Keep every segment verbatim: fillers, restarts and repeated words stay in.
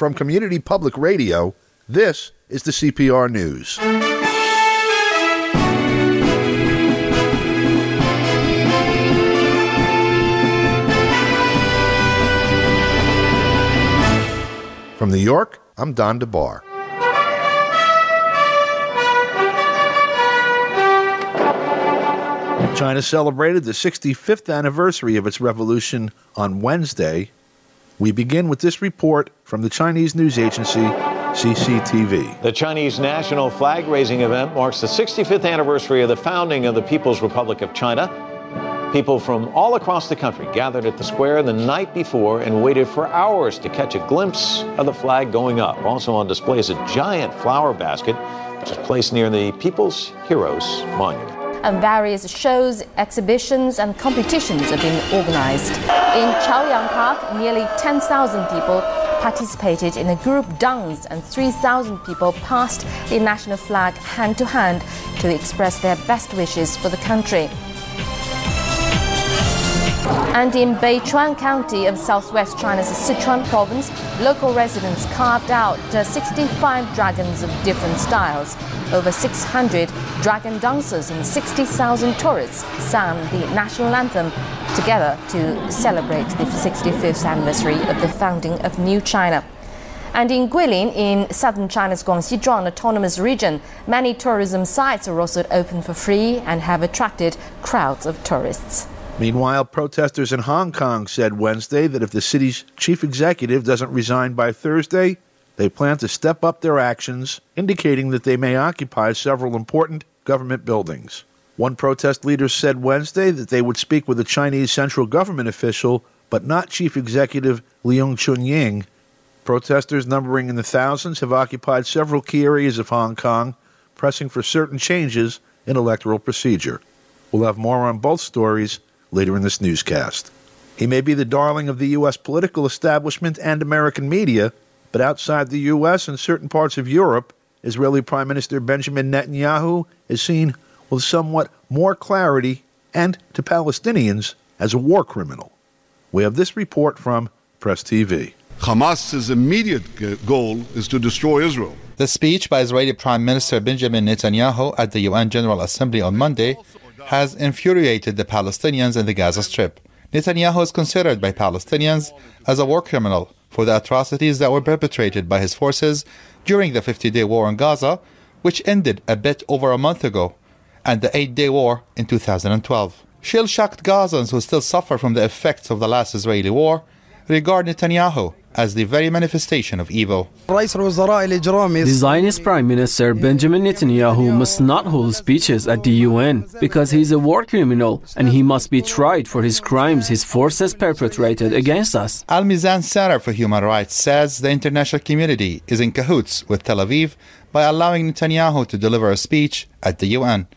From Community Public Radio, this is the C P R News. From New York, I'm Don DeBar. China celebrated the sixty-fifth anniversary of its revolution on Wednesday. We begin with this report from the Chinese news agency C C T V. The Chinese national flag-raising event marks the sixty-fifth anniversary of the founding of the People's Republic of China. People from all across the country gathered at the square the night before and waited for hours to catch a glimpse of the flag going up. Also on display is a giant flower basket, which is placed near the People's Heroes Monument. And various shows, exhibitions and competitions have been organized. In Chaoyang Park, nearly ten thousand people participated in a group dance and three thousand people passed the national flag hand to hand to express their best wishes for the country. And in Beichuan County of southwest China's Sichuan province, local residents carved out uh, sixty-five dragons of different styles. Over six hundred dragon dancers and sixty thousand tourists sang the national anthem together to celebrate the sixty-fifth anniversary of the founding of New China. And in Guilin, in southern China's Guangxi Zhuang Autonomous Region, many tourism sites are also open for free and have attracted crowds of tourists. Meanwhile, protesters in Hong Kong said Wednesday that if the city's chief executive doesn't resign by Thursday, they plan to step up their actions, indicating that they may occupy several important government buildings. One protest leader said Wednesday that they would speak with a Chinese central government official, but not Chief Executive Leung Chun-ying. Protesters numbering in the thousands have occupied several key areas of Hong Kong, pressing for certain changes in electoral procedure. We'll have more on both stories later in this newscast. He may be the darling of the U S political establishment and American media, but outside the U S and certain parts of Europe, Israeli Prime Minister Benjamin Netanyahu is seen with somewhat more clarity and, to Palestinians, as a war criminal. We have this report from Press T V. Hamas's immediate goal is to destroy Israel. The speech by Israeli Prime Minister Benjamin Netanyahu at the U N General Assembly on Monday has infuriated the Palestinians in the Gaza Strip. Netanyahu is considered by Palestinians as a war criminal for the atrocities that were perpetrated by his forces during the fifty-day war in Gaza, which ended a bit over a month ago, and the eight-day war in two thousand twelve. Shell-shocked Gazans who still suffer from the effects of the last Israeli war regard Netanyahu as the very manifestation of evil. The Zionist Prime Minister Benjamin Netanyahu must not hold speeches at the U N because he is a war criminal and he must be tried for his crimes his forces perpetrated against us. Al Mizan Center for Human Rights says the international community is in cahoots with Tel Aviv by allowing Netanyahu to deliver a speech at the U N.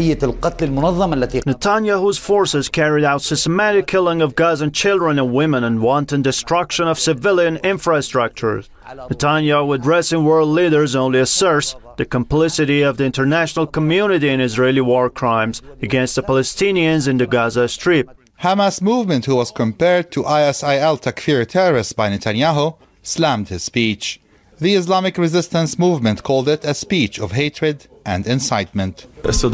Netanyahu's forces carried out systematic killing of Gazan children and women and wanton destruction of civilian infrastructures. Netanyahu, addressing world leaders, only asserts the complicity of the international community in Israeli war crimes against the Palestinians in the Gaza Strip. Hamas movement, who was compared to I S I L Takfir terrorists by Netanyahu, slammed his speech. The Islamic resistance movement called it a speech of hatred and incitement. Hosting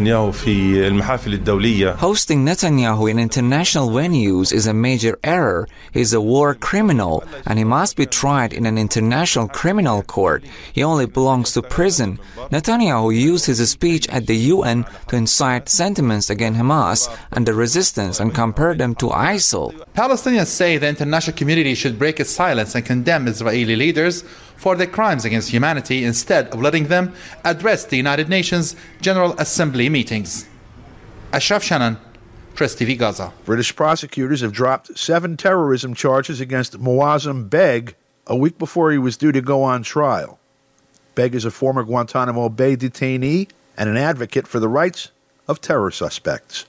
Netanyahu in international venues is a major error. He is a war criminal and he must be tried in an international criminal court. He only belongs to prison. Netanyahu used his speech at the U N to incite sentiments against Hamas and the resistance and compare them to ISIL. Palestinians say the international community should break its silence and condemn Israeli leaders for their crimes against humanity instead of letting them address the United Nations General Assembly meetings. Ashraf Shannon, Press T V Gaza. British prosecutors have dropped seven terrorism charges against Muazzam Beg a week before he was due to go on trial. Beg is a former Guantanamo Bay detainee and an advocate for the rights of terror suspects.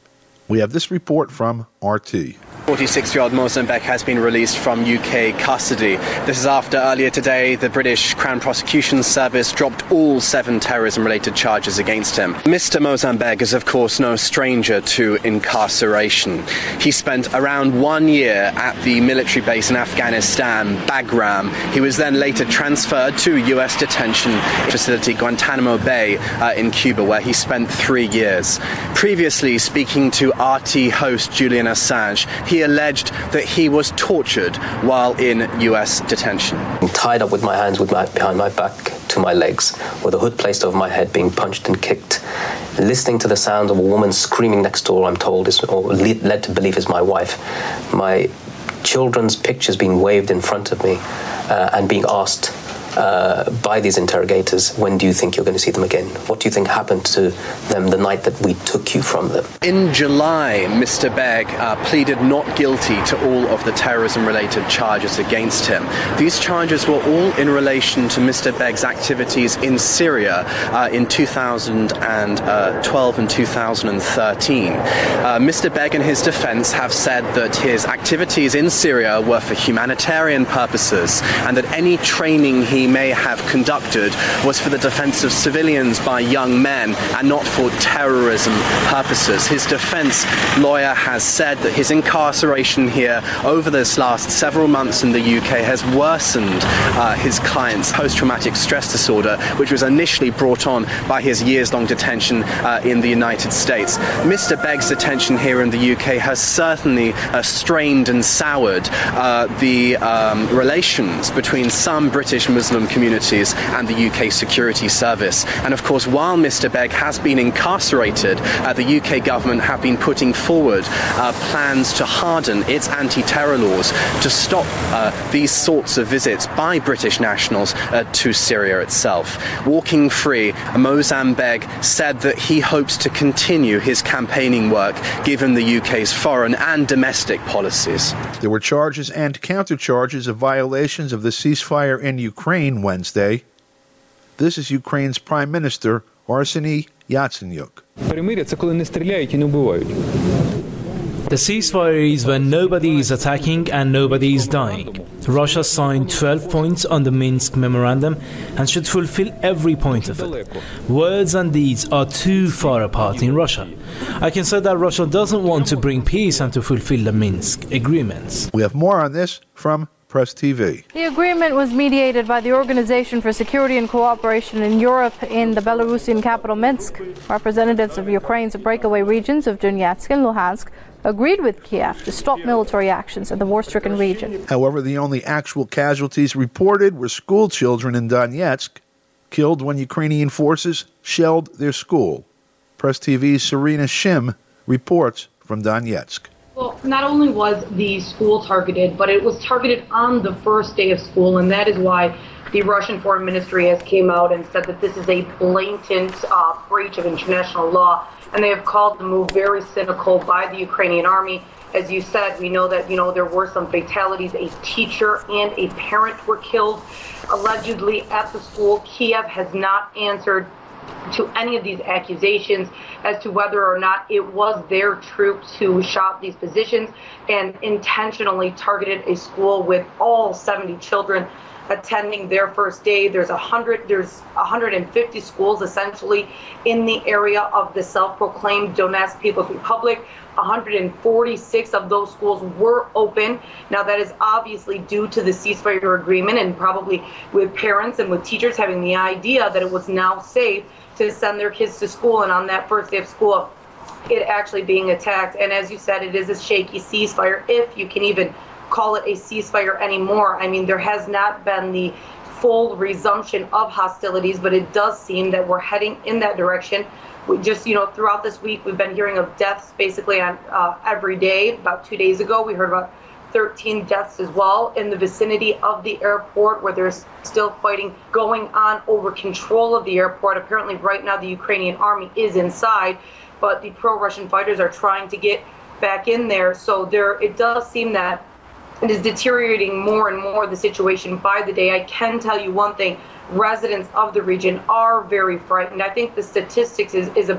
We have this report from R T. forty-six-year-old Mozambique has been released from U K custody. This is after earlier today the British Crown Prosecution Service dropped all seven terrorism-related charges against him. Mister Mozambique is of course no stranger to incarceration. He spent around one year at the military base in Afghanistan, Bagram. He was then later transferred to U S detention facility Guantanamo Bay uh, in Cuba, where he spent three years. Previously, speaking to R T host Julian Assange, he alleged that he was tortured while in U S detention. I'm tied up with my hands with my, behind my back to my legs, with a hood placed over my head, being punched and kicked, listening to the sound of a woman screaming next door, I'm told, is, or led to believe is my wife. My children's pictures being waved in front of me uh, and being asked Uh, by these interrogators, when do you think you're going to see them again? What do you think happened to them the night that we took you from them? In July, Mister Beg uh, pleaded not guilty to all of the terrorism-related charges against him. These charges were all in relation to Mister Beg's activities in Syria uh, in two thousand twelve and two thousand thirteen. Uh, Mister Beg and his defense have said that his activities in Syria were for humanitarian purposes and that any training he may have conducted was for the defense of civilians by young men and not for terrorism purposes. His defense lawyer has said that his incarceration here over this last several months in the U K has worsened uh, his client's post-traumatic stress disorder, which was initially brought on by his years-long detention uh, in the United States. Mister Beg's detention here in the U K has certainly uh, strained and soured uh, the um, relations between some British Muslim communities and the U K Security Service. And of course, while Mister Beg has been incarcerated, uh, the U K government have been putting forward uh, plans to harden its anti-terror laws to stop uh, these sorts of visits by British nationals uh, to Syria itself. Walking free, Mozambique said that he hopes to continue his campaigning work given the U K's foreign and domestic policies. There were charges and countercharges of violations of the ceasefire in Ukraine Wednesday. This is Ukraine's Prime Minister Arseniy Yatsenyuk. The ceasefire is when nobody is attacking and nobody is dying. Russia signed twelve points on the Minsk Memorandum and should fulfill every point of it. Words and deeds are too far apart in Russia. I can say that Russia doesn't want to bring peace and to fulfill the Minsk agreements. We have more on this from Press T V. The agreement was mediated by the Organization for Security and Cooperation in Europe in the Belarusian capital Minsk. Representatives of Ukraine's breakaway regions of Donetsk and Luhansk agreed with Kiev to stop military actions in the war-stricken region. However, the only actual casualties reported were school children in Donetsk killed when Ukrainian forces shelled their school. Press T V's Serena Shim reports from Donetsk. Well, not only was the school targeted, but it was targeted on the first day of school, and that is why the Russian Foreign Ministry has came out and said that this is a blatant uh, breach of international law, and they have called the move very cynical by the Ukrainian army. As you said, we know that, you know, there were some fatalities. A teacher and a parent were killed, allegedly, at the school. Kiev has not answered to any of these accusations as to whether or not it was their troops who shot these positions and intentionally targeted a school with all seventy children attending their first day. There's a hundred, there's one hundred fifty schools essentially in the area of the self-proclaimed Donetsk People's Republic. one hundred forty-six of those schools were open. Now that is obviously due to the ceasefire agreement and probably with parents and with teachers having the idea that it was now safe to send their kids to school, and on that first day of school, it actually being attacked. And as you said, it is a shaky ceasefire, if you can even call it a ceasefire anymore. I mean, there has not been the full resumption of hostilities, but it does seem that we're heading in that direction. We just, you know, throughout this week, we've been hearing of deaths basically on uh, every day. About two days ago, we heard about thirteen deaths as well in the vicinity of the airport, where there's still fighting going on over control of the airport. Apparently right now the Ukrainian army is inside, but the pro-Russian fighters are trying to get back in there. So there, it does seem that it is deteriorating more and more, the situation by the day. I can tell you one thing, residents of the region are very frightened. I think the statistics is, is about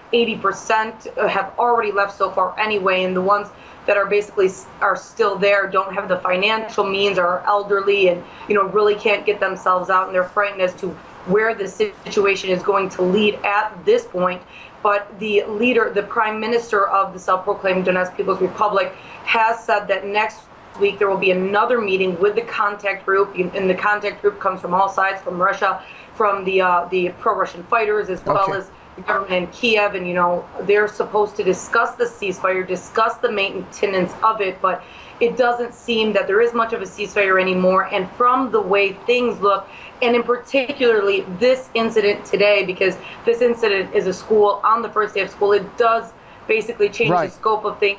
eighty percent have already left so far anyway, and the ones that are basically are still there don't have the financial means, are elderly, and you know really can't get themselves out, and they're frightened as to where the situation is going to lead at this point. But the leader, the prime minister of the self-proclaimed Donetsk People's Republic, has said that next week there will be another meeting with the contact group, and the contact group comes from all sides, from Russia, from the uh, the pro-Russian fighters, as well Okay. as the government in Kiev, and you know they're supposed to discuss the ceasefire, discuss the maintenance of it, but it doesn't seem that there is much of a ceasefire anymore. And from the way things look, and in particularly this incident today, because this incident is a school on the first day of school, it does basically change Right. the scope of things.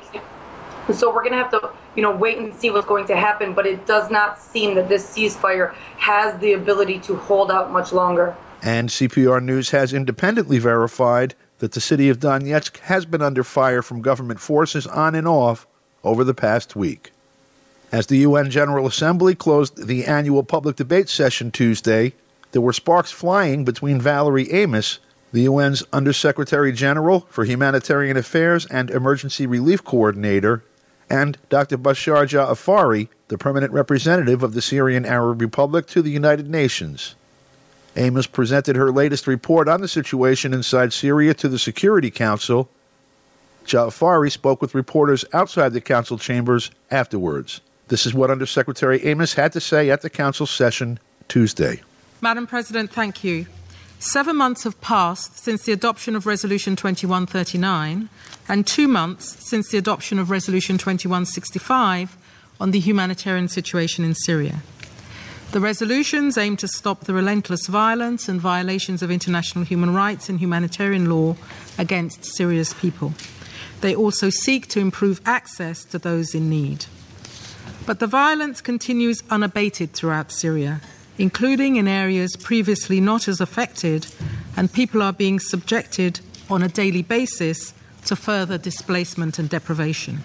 So we're going to have to, you know, wait and see what's going to happen. But it does not seem that this ceasefire has the ability to hold out much longer. And C P R News has independently verified that the city of Donetsk has been under fire from government forces on and off over the past week. As the U N General Assembly closed the annual public debate session Tuesday, there were sparks flying between Valerie Amos, the U N's Undersecretary General for Humanitarian Affairs and Emergency Relief Coordinator, and Doctor Bashar Ja'afari, the permanent representative of the Syrian Arab Republic to the United Nations. Amos presented her latest report on the situation inside Syria to the Security Council. Ja'afari spoke with reporters outside the council chambers afterwards. This is what Undersecretary Amos had to say at the council session Tuesday. Madam President, thank you. Seven months have passed since the adoption of Resolution twenty-one thirty-nine and two months since the adoption of Resolution twenty-one sixty-five on the humanitarian situation in Syria. The resolutions aim to stop the relentless violence and violations of international human rights and humanitarian law against Syria's people. They also seek to improve access to those in need. But the violence continues unabated throughout Syria, including in areas previously not as affected, and people are being subjected on a daily basis to further displacement and deprivation.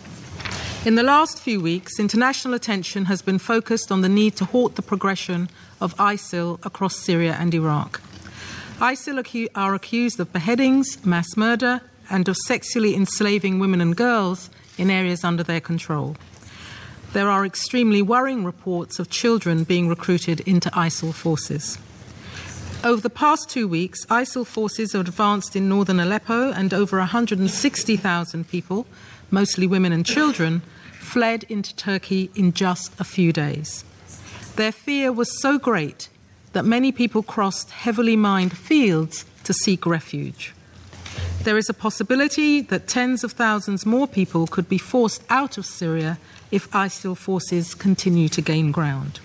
In the last few weeks, international attention has been focused on the need to halt the progression of ISIL across Syria and Iraq. ISIL acu- are accused of beheadings, mass murder, and of sexually enslaving women and girls in areas under their control. There are extremely worrying reports of children being recruited into ISIL forces. Over the past two weeks, ISIL forces have advanced in northern Aleppo, and over one hundred sixty thousand people, mostly women and children, fled into Turkey in just a few days. Their fear was so great that many people crossed heavily mined fields to seek refuge. There is a possibility that tens of thousands more people could be forced out of Syria if ISIL forces continue to gain ground.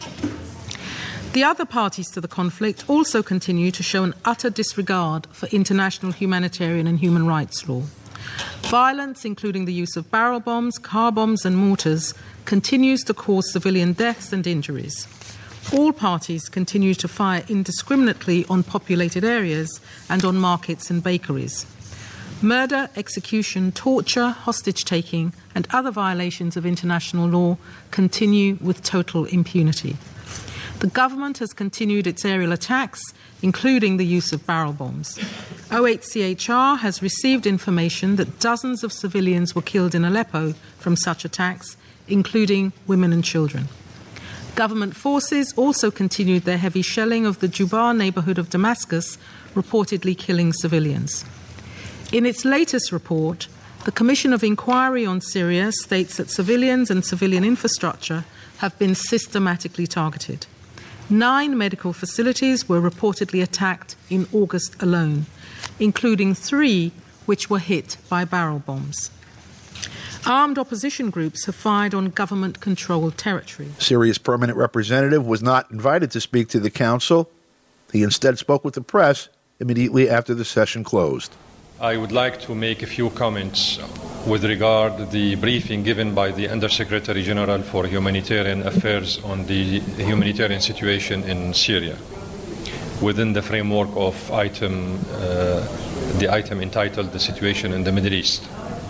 The other parties to the conflict also continue to show an utter disregard for international humanitarian and human rights law. Violence, including the use of barrel bombs, car bombs and mortars, continues to cause civilian deaths and injuries. All parties continue to fire indiscriminately on populated areas and on markets and bakeries. Murder, execution, torture, hostage-taking and other violations of international law continue with total impunity. The government has continued its aerial attacks, including the use of barrel bombs. O H C H R has received information that dozens of civilians were killed in Aleppo from such attacks, including women and children. Government forces also continued their heavy shelling of the Jubar neighborhood of Damascus, reportedly killing civilians. In its latest report, the Commission of Inquiry on Syria states that civilians and civilian infrastructure have been systematically targeted. Nine medical facilities were reportedly attacked in August alone, including three which were hit by barrel bombs. Armed opposition groups have fired on government-controlled territory. Syria's permanent representative was not invited to speak to the council. He instead spoke with the press immediately after the session closed. I would like to make a few comments with regard to the briefing given by the Undersecretary General for Humanitarian Affairs on the humanitarian situation in Syria within the framework of item, uh, the item entitled The Situation in the Middle East.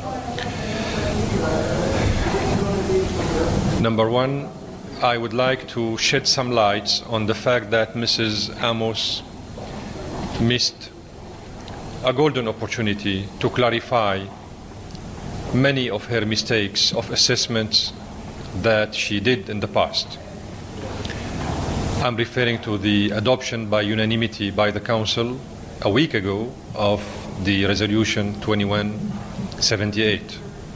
Number one, I would like to shed some light on the fact that Missus Amos missed a golden opportunity to clarify many of her mistakes of assessments that she did in the past. I'm referring to the adoption by unanimity by the Council a week ago of the Resolution twenty-one seventy-eight,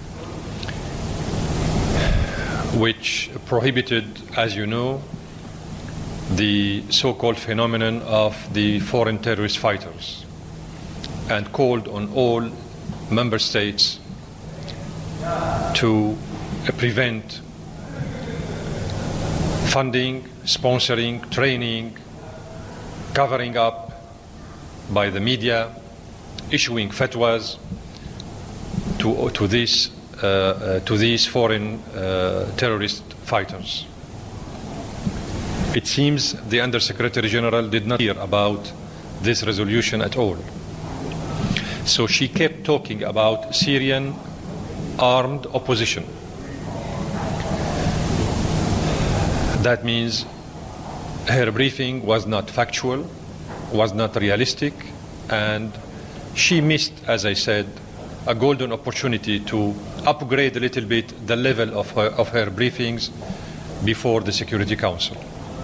which prohibited, as you know, the so-called phenomenon of the foreign terrorist fighters and called on all member states to uh, prevent funding, sponsoring, training, covering up by the media, issuing fatwas to, to, this, uh, uh, to these foreign uh, terrorist fighters. It seems the Undersecretary General did not hear about this resolution at all. So she kept talking about Syrian armed opposition. That means her briefing was not factual, was not realistic, and she missed, as I said, a golden opportunity to upgrade a little bit the level of her, of her briefings before the Security Council.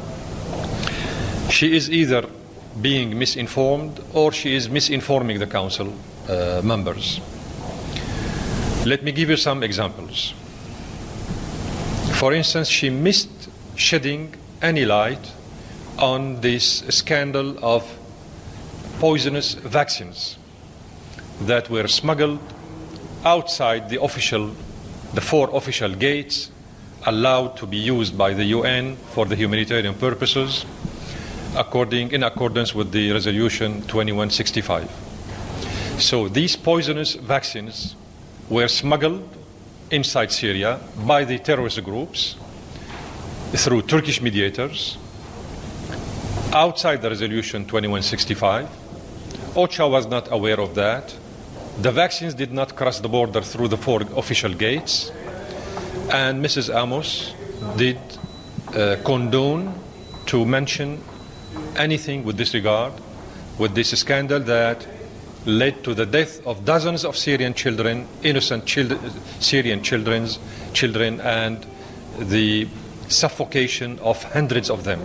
She is either being misinformed or she is misinforming the Council uh, members. Let me give you some examples. For instance, she missed shedding any light on this scandal of poisonous vaccines that were smuggled outside the official, the four official gates allowed to be used by the U N for the humanitarian purposes, according, in accordance with the Resolution twenty-one sixty-five. So these poisonous vaccines were smuggled inside Syria by the terrorist groups through Turkish mediators outside the Resolution twenty-one sixty-five. OCHA was not aware of that. The vaccines did not cross the border through the four official gates. And Missus Amos did uh, condone to mention anything with this regard, with this scandal that led to the death of dozens of Syrian children, innocent chil- Syrian children's, children, and the suffocation of hundreds of them.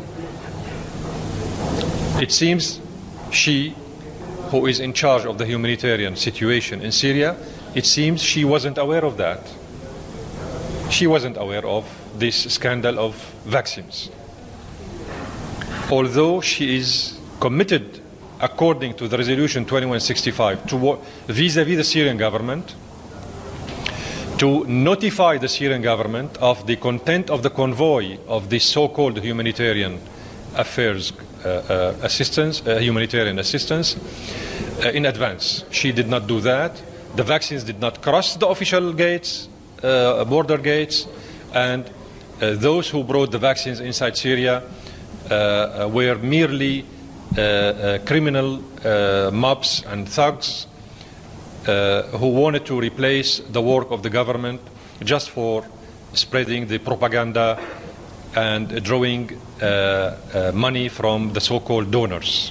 It seems she, who is in charge of the humanitarian situation in Syria, it seems she wasn't aware of that. She wasn't aware of this scandal of vaccines. Although she is committed, according to the Resolution twenty-one sixty-five, to vis-à-vis the Syrian government, to notify the Syrian government of the content of the convoy of this so-called humanitarian affairs uh, uh, assistance, uh, humanitarian assistance, uh, in advance. She did not do that. The vaccines did not cross the official gates, uh, border gates, and uh, those who brought the vaccines inside Syria uh, were merely uh, uh, criminal uh, mobs and thugs uh, who wanted to replace the work of the government just for spreading the propaganda and drawing uh, uh, money from the so-called donors.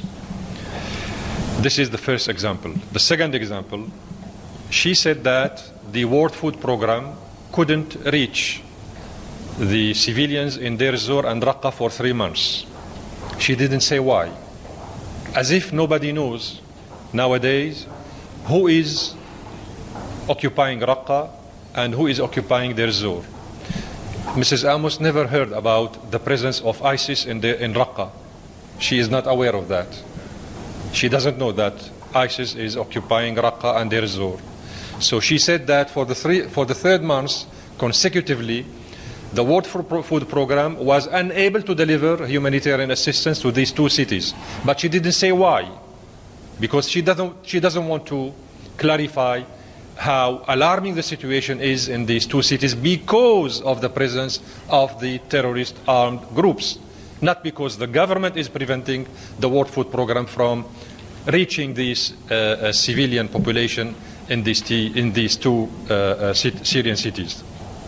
This is the first example. The second example, she said that the World Food Programme couldn't reach the civilians in Deir ez-Zor and Raqqa for three months. She didn't say why. As if nobody knows nowadays who is occupying Raqqa and who is occupying Deir ez-Zor. Missus Amos never heard about the presence of ISIS in, the, in Raqqa. She is not aware of that. She doesn't know that ISIS is occupying Raqqa and Deir ez-Zor. So she said that for the, three, for the third month consecutively, the World Food Programme was unable to deliver humanitarian assistance to these two cities. But she didn't say why, because she doesn't, she doesn't want to clarify how alarming the situation is in these two cities because of the presence of the terrorist armed groups, not because the government is preventing the World Food Programme from reaching this uh, uh, civilian population in these, t- in these two uh, uh, Syrian cities.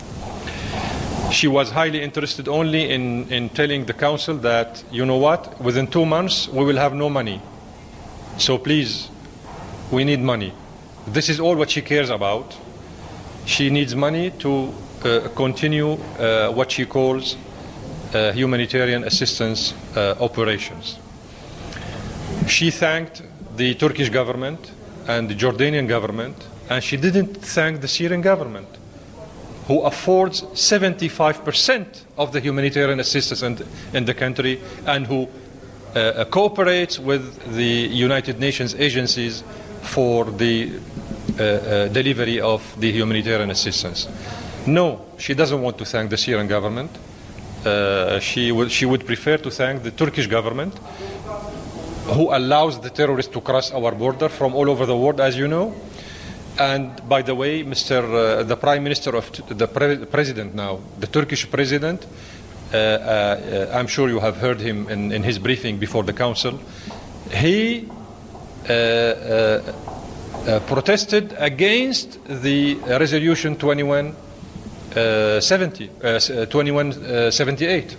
She was highly interested only in, in telling the council that, you know what, within two months we will have no money. So please We need money. This is all what she cares about. She needs money to uh, continue uh, what she calls uh, humanitarian assistance uh, operations. She thanked the Turkish government and the Jordanian government, and she didn't thank the Syrian government, who affords seventy-five percent of the humanitarian assistance in, in the country, and who uh, cooperates with the United Nations agencies for the uh, uh, delivery of the humanitarian assistance. No, she doesn't want to thank the Syrian government. Uh, she, would, she would prefer to thank the Turkish government, who allows the terrorists to cross our border from all over the world, as you know. And by the way, Mister Uh, the Prime Minister of t the pre President now, the Turkish President, uh, uh, I'm sure you have heard him in, in his briefing before the Council. He uh, uh, uh, protested against the Resolution twenty-one seventy, uh, twenty-one seventy-eight.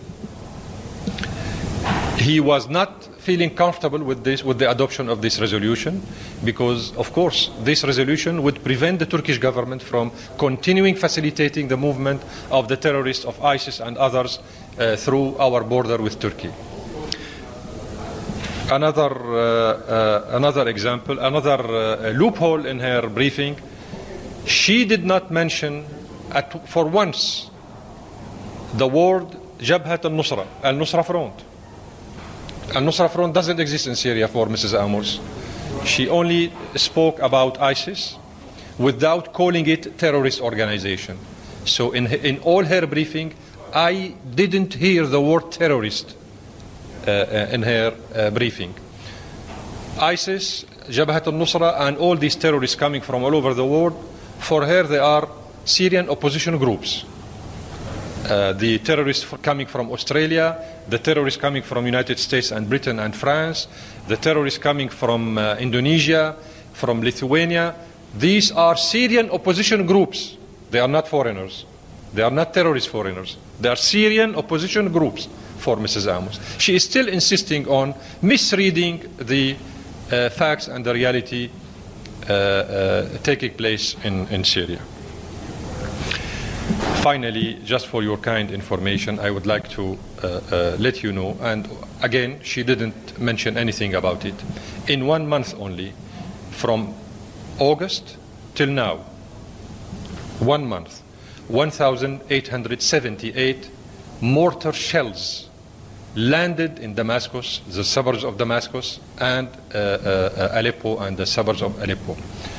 He was not feeling comfortable with this, with the adoption of this resolution, because, of course, this resolution would prevent the Turkish government from continuing facilitating the movement of the terrorists of ISIS and others uh, through our border with Turkey. Another, uh, uh, another example, another uh, loophole in her briefing, she did not mention at, for once the word Jabhat al-Nusra, al-Nusra Front. Al-Nusra Front doesn't exist in Syria for Missus Amos. She only spoke about ISIS without calling it terrorist organization. So in, in all her briefing, I didn't hear the word terrorist uh, uh, in her uh, briefing. ISIS, Jabhat al-Nusra, and all these terrorists coming from all over the world, for her they are Syrian opposition groups. Uh, the terrorists coming from Australia, the terrorists coming from United States and Britain and France, the terrorists coming from uh, Indonesia, from Lithuania. These are Syrian opposition groups. They are not foreigners. They are not terrorist foreigners. They are Syrian opposition groups for Missus Amos. She is still insisting on misreading the uh, facts and the reality uh, uh, taking place in, in Syria. Finally, just for your kind information, I would like to uh, uh, let you know, and again, she didn't mention anything about it. In one month only, from August till now, one month, one thousand eight hundred seventy-eight mortar shells landed in Damascus, the suburbs of Damascus, and uh, uh, Aleppo and the suburbs of Aleppo.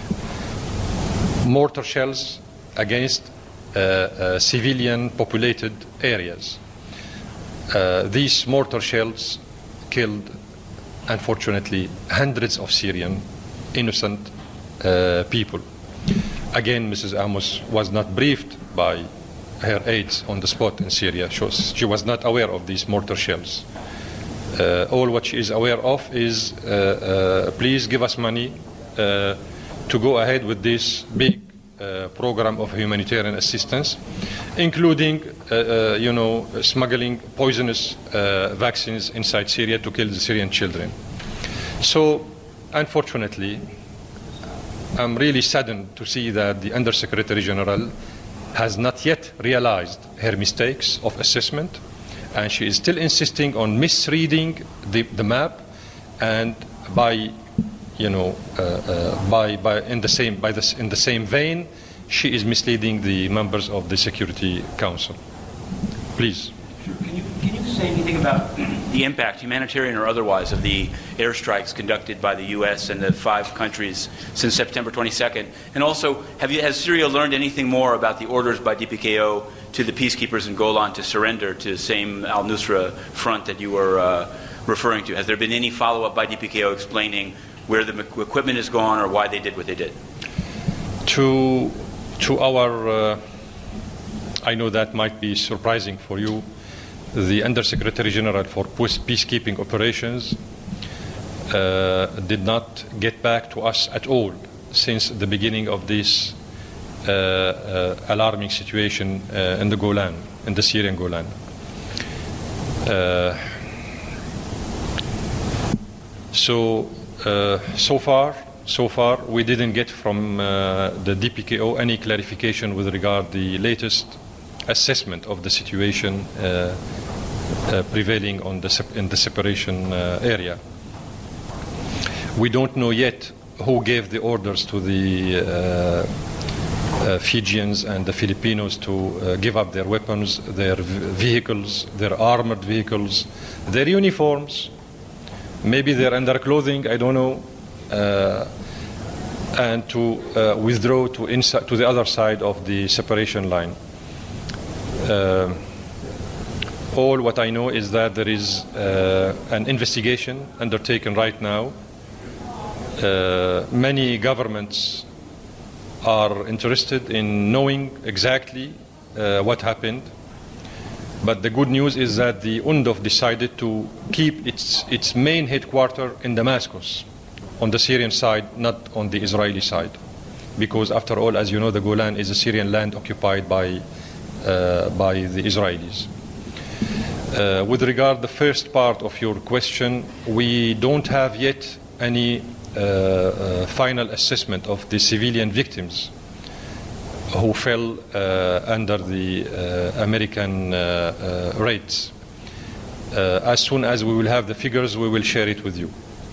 Mortar shells against Uh, uh, civilian populated areas. Uh, these mortar shells killed, unfortunately, hundreds of Syrian innocent uh, people. Again, Missus Amos was not briefed by her aides on the spot in Syria. She was, she was not aware of these mortar shells. Uh, all what she is aware of is, uh, uh, please give us money uh, to go ahead with this big Uh, program of humanitarian assistance, including, uh, uh, you know, smuggling poisonous uh, vaccines inside Syria to kill the Syrian children. So, unfortunately, I'm really saddened to see that the Undersecretary General has not yet realized her mistakes of assessment, and she is still insisting on misreading the, the map, and by you know, uh, uh, by, by in the same by this in the same vein, she is misleading the members of the Security Council. Please. Sure. Can you can you say anything about the impact, humanitarian or otherwise, of the airstrikes conducted by the U S and the five countries since September twenty-second? And also, have you has Syria learned anything more about the orders by D P K O to the peacekeepers in Golan to surrender to the same al-Nusra front that you were uh, referring to? Has there been any follow-up by D P K O explaining where the equipment is gone or why they did what they did? To, to our, uh, I know that might be surprising for you, the Undersecretary General for Peacekeeping Operations uh, did not get back to us at all since the beginning of this uh, uh, alarming situation uh, in the Golan, in the Syrian Golan. Uh, so, Uh, so far, so far, we didn't get from uh, the D P K O any clarification with regard to the latest assessment of the situation uh, uh, prevailing on the sep- in the separation uh, area. We don't know yet who gave the orders to the uh, uh, Fijians and the Filipinos to uh, give up their weapons, their v- vehicles, their armored vehicles, their uniforms, maybe their underclothing, I don't know, uh, and to uh, withdraw to, insi- to the other side of the separation line. Uh, all what I know is that there is uh, an investigation undertaken right now. Uh, many governments are interested in knowing exactly uh, what happened. But the good news is that the U N D O F decided to keep its, its main headquarters in Damascus, on the Syrian side, not on the Israeli side. Because after all, as you know, the Golan is a Syrian land occupied by, uh, by the Israelis. Uh, with regard to the first part of your question, we don't have yet any uh, uh, final assessment of the civilian victims who fell uh, under the uh, American uh, uh, raids. Uh, as soon as we will have the figures, we will share it with you.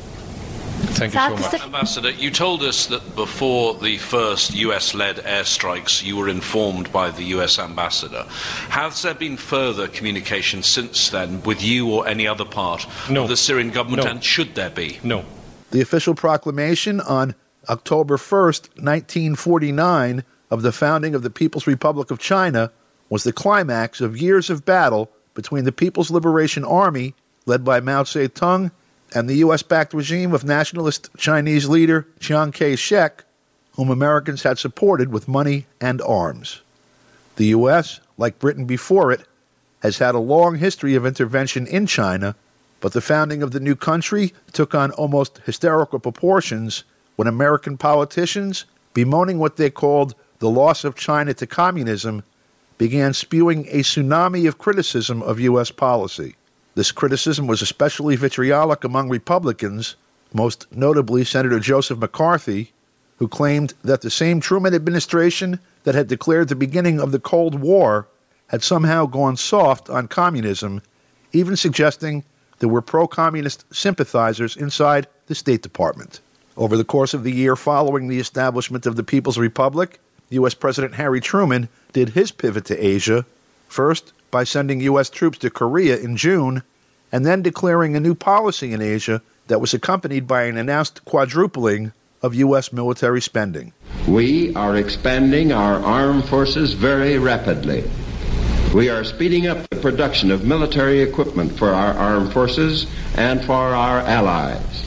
Thank you so much. Ambassador, you told us that before the first U S-led airstrikes, you were informed by the U S ambassador. Has there been further communication since then with you or any other part no. of the Syrian government, no. and should there be? No. The official proclamation on October first, nineteen forty-nine, of the founding of the People's Republic of China was the climax of years of battle between the People's Liberation Army, led by Mao Zedong, and the U S-backed regime of nationalist Chinese leader Chiang Kai-shek, whom Americans had supported with money and arms. The U S, like Britain before it, has had a long history of intervention in China, but the founding of the new country took on almost hysterical proportions when American politicians, bemoaning what they called the loss of China to communism, began spewing a tsunami of criticism of U S policy. This criticism was especially vitriolic among Republicans, most notably Senator Joseph McCarthy, who claimed that the same Truman administration that had declared the beginning of the Cold War had somehow gone soft on communism, even suggesting there were pro-communist sympathizers inside the State Department. Over the course of the year following the establishment of the People's Republic, U S President Harry Truman did his pivot to Asia, first by sending U S troops to Korea in June, and then declaring a new policy in Asia that was accompanied by an announced quadrupling of U S military spending. We are expanding our armed forces very rapidly. We are speeding up the production of military equipment for our armed forces and for our allies.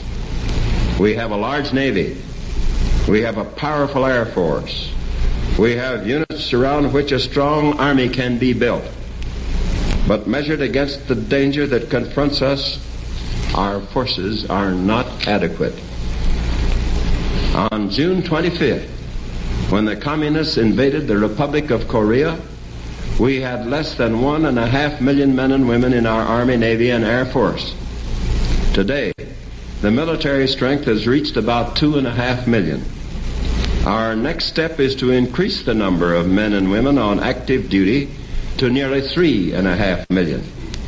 We have a large Navy. We have a powerful Air Force. We have units around which a strong army can be built. But measured against the danger that confronts us, our forces are not adequate. On June twenty-fifth, when the communists invaded the Republic of Korea, we had less than one and a half million men and women in our Army, Navy, and Air Force. Today, the military strength has reached about two and a half million. Our next step is to increase the number of men and women on active duty to nearly three and a half million.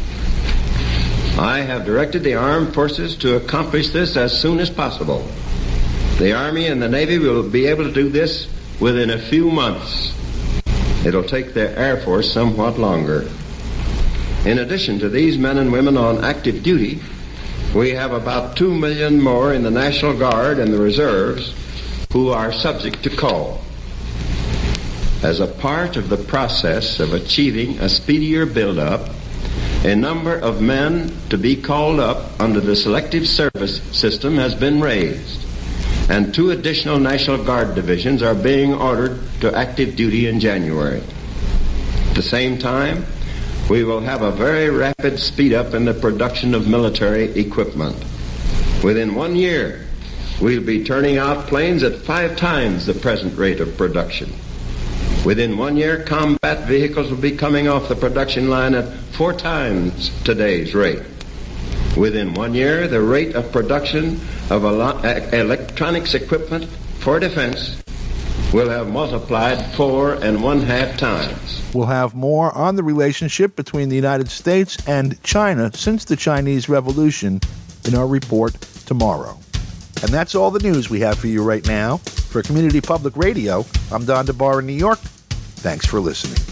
I have directed the armed forces to accomplish this as soon as possible. The Army and the Navy will be able to do this within a few months. It'll take the Air Force somewhat longer. In addition to these men and women on active duty, we have about two million more in the National Guard and the reserves who are subject to call. As a part of the process of achieving a speedier build-up, a number of men to be called up under the selective service system has been raised, and two additional National Guard divisions are being ordered to active duty in January. At the same time, we will have a very rapid speed-up in the production of military equipment. Within one year, we'll be turning out planes at five times the present rate of production. Within one year, combat vehicles will be coming off the production line at four times today's rate. Within one year, the rate of production of electronics equipment for defense will have multiplied four and one half times. We'll have more on the relationship between the United States and China since the Chinese Revolution in our report tomorrow. And that's all the news we have for you right now. For Community Public Radio, I'm Don DeBar in New York. Thanks for listening.